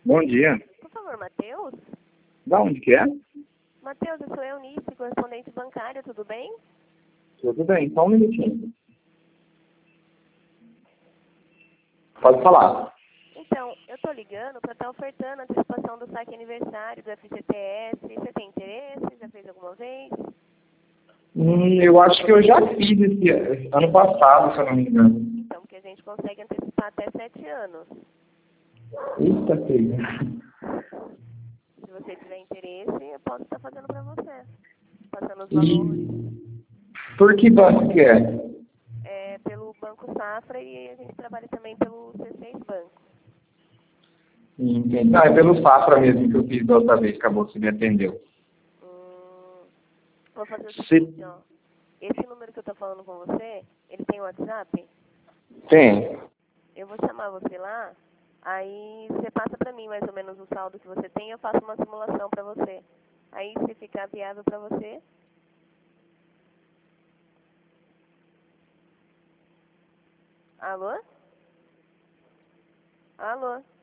Bom dia. Por favor, Matheus? Da onde que é? Matheus, eu sou Eunice, correspondente bancária, tudo bem? Tudo bem, só um minutinho. Pode falar. Então, eu tô ligando para estar ofertando a antecipação do saque aniversário do FGTS. Você tem interesse? Já fez alguma vez? Eu acho que eu já fiz esse ano passado, se eu não me engano. Então, porque a gente consegue antecipar até 7 anos. Eita, filha. Se você tiver interesse, eu posso estar fazendo para você. Passando os E valores. por que banco que é? É pelo Banco Safra e a gente trabalha também pelo C6 Banco. Entendi. Ah, é pelo Safra mesmo que eu fiz da outra vez, que a moça me atendeu. Vou fazer o Se seguinte, ó. Esse número que eu tô falando com você, ele tem WhatsApp? tem. Eu vou chamar você lá, aí você passa pra mim mais ou menos o saldo que você tem e eu faço uma simulação pra você. Aí, se ficar viável pra você... Alô? Alô?